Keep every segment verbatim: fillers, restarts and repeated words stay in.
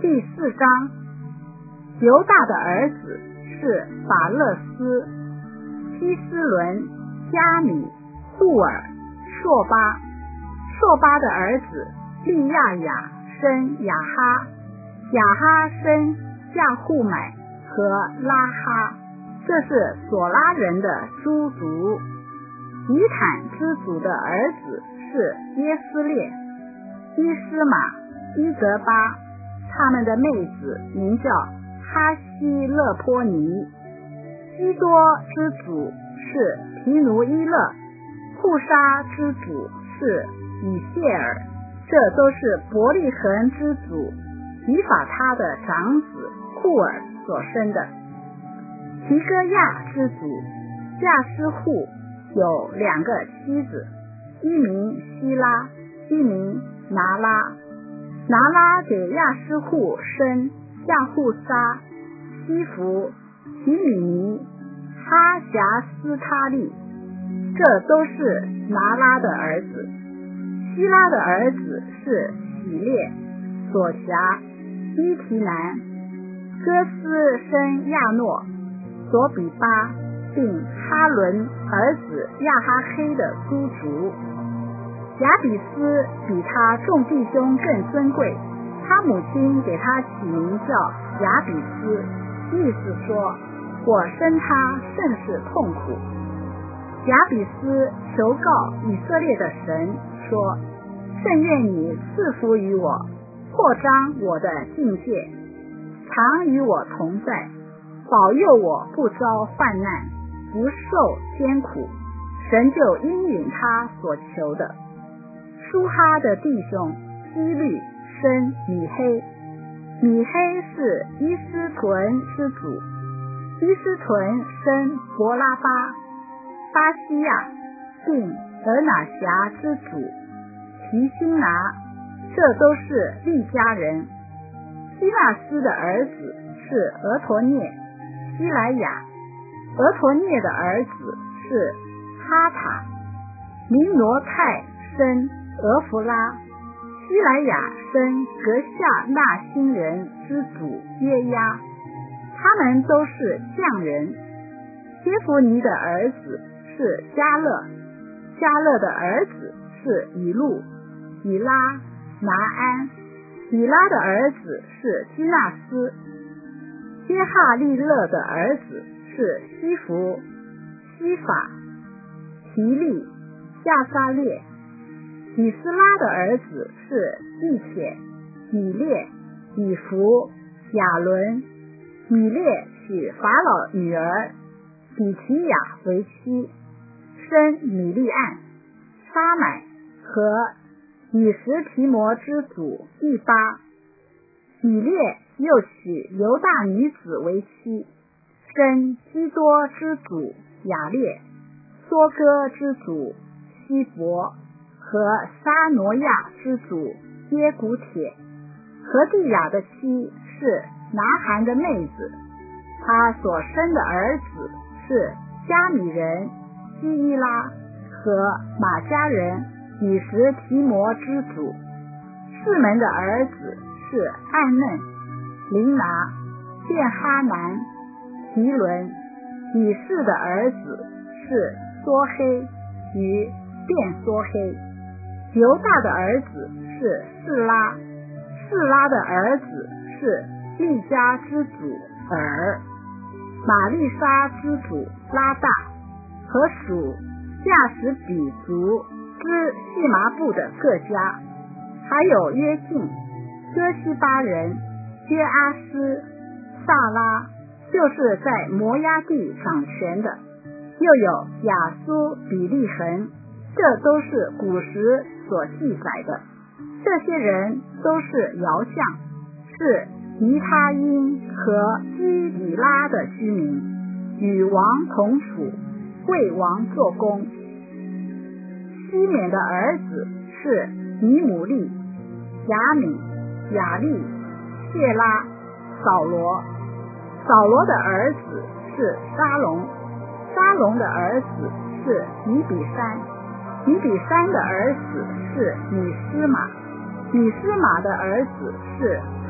第四章，犹大的儿子是法勒斯、希斯伦、加米、户尔、朔巴。朔巴的儿子利亚雅生雅哈，雅哈生亚户买和拉哈，这是索拉人的诸族。以坦之族的儿子是耶斯列、伊斯玛、伊泽巴，他们的妹子名叫哈希勒坡尼。基多之祖是皮奴伊勒，户沙之祖是以谢尔，这都是伯利恒之祖以法他的长子库尔所生的。提戈亚之祖亚斯户有两个妻子，一名希拉，一名拿拉。拿拉给亚斯户生亚户沙、西弗、提米尼、哈辖斯他利，这都是拿拉的儿子。希拉的儿子是喜列、索辖、伊提南。哥斯生亚诺、索比巴，并哈伦儿子亚哈黑的诸族。亚比斯比他众弟兄更尊贵，他母亲给他起名叫亚比斯，意思说我生他甚是痛苦。亚比斯求告以色列的神说，甚愿你赐福于我，扩张我的境界，常与我同在，保佑我不遭患难，不受艰苦。神就应允他所求的。舒哈的弟兄基律生米黑，米黑是伊斯屯之祖，伊斯屯生伯拉巴、巴西亚，并尔哪辖之祖提辛拿，这都是利家人。希纳斯的儿子是俄陀涅、希莱雅，俄陀涅的儿子是哈塔。明挪泰生俄弗拉，希莱雅生格夏纳新人之祖约押，他们都是匠人。耶弗尼的儿子是加勒，加勒的儿子是以路、以拉、拿安。以拉的儿子是基纳斯。耶哈利勒的儿子是西弗、西法、提利、亚撒列。以斯拉的儿子是以铁、以列、以弗、亚伦。以列娶法老女儿比提亚为妻，生米利暗、沙买和以实提摩之祖第八。以列又娶犹大女子为妻，生基多之祖雅列、梭哥之祖希伯和沙挪亚之祖耶古铁。何地亚的妻是拿韩的妹子，他所生的儿子是加米人基伊拉和马加人以实提摩之祖。士门的儿子是暗嫩、琳拿、便哈南、提伦。以示的儿子是梭黑与便梭黑。犹大的儿子是示拉，示拉的儿子是利家之祖尔、玛丽莎之祖拉大和属亚实比族之细麻布的各家，还有约敬、哥西巴人、约阿斯、萨拉，就是在摩押地掌权的，又有亚苏比利恒，这都是古时所记载的。这些人都是窑匠，是尼他因和基比拉的居民，与王同处，为王做工。西缅的儿子是尼姆利、雅米、雅利、谢拉、扫罗。扫罗的儿子是沙龙，沙龙的儿子是尼比山，尼比山的儿子是米斯玛，米斯玛的儿子是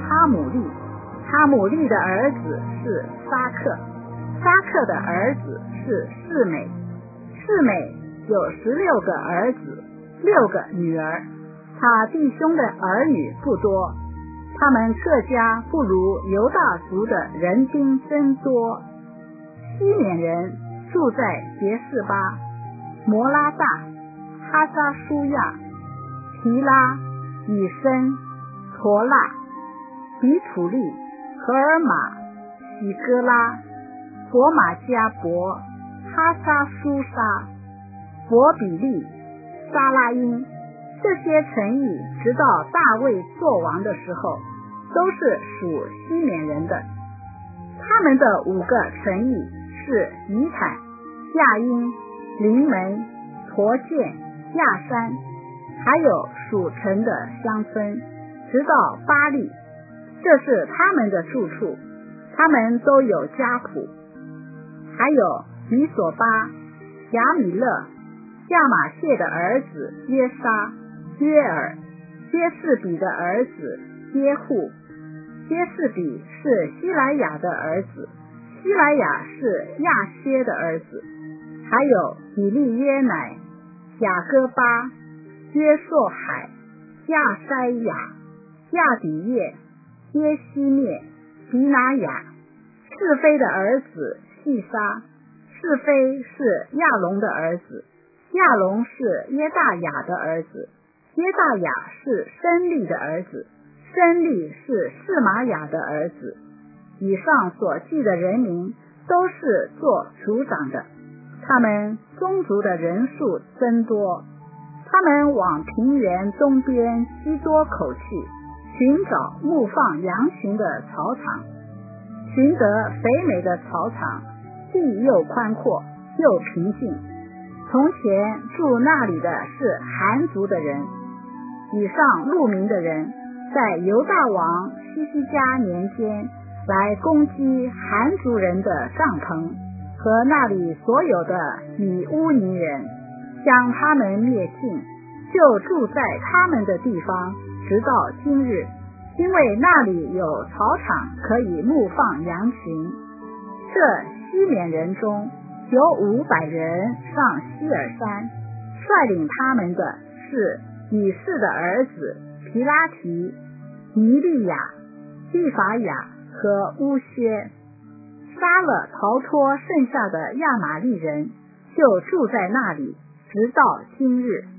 哈姆利，哈姆利的儿子是沙克，沙克的儿子是示美，示美有十六个儿子，六个女儿。他弟兄的儿女不多，他们各家不如犹大族的人丁增多。西缅人住在别是巴、摩拉大、哈沙舒亚、皮拉、以申、陀拉、比土利、荷尔玛、喜哥拉、伯马加伯、哈沙舒沙、伯比利、沙拉因。这些城邑直到大卫作王的时候都是属西缅人的。他们的五个城邑是以坦、亚因、临门、陀建、亚山，还有属城的乡村，直到巴利，这是他们的住处，他们都有家谱。还有比索巴、亚米勒、亚玛谢的儿子约沙、约尔、约士比的儿子耶户，约士比是希莱亚的儿子，希莱亚是亚歇的儿子。还有以利约乃、雅各巴、约朔海、亚筛亚、亚底叶、耶西灭、比拿雅。是非的儿子细沙，是非是亚龙的儿子，亚龙是耶大雅的儿子，耶大雅是申利的儿子，申利是示玛雅的儿子。以上所记的人民都是做族长的，他们宗族的人数增多。他们往平原东边西多口去，寻找牧放羊群的草场，寻得肥美的草场，地又宽阔又平静。从前住那里的是韩族的人。以上录名的人在犹大王西西家年间来攻击韩族人的帐篷和那里所有的以乌尼人，将他们灭尽，就住在他们的地方直到今日，因为那里有草场可以牧放羊群。这西缅人中有五百人上希尔山，率领他们的是以士的儿子皮拉提、尼利亚、利法雅和乌薛，杀了逃脱剩下的亚玛利人，就住在那里直到今日。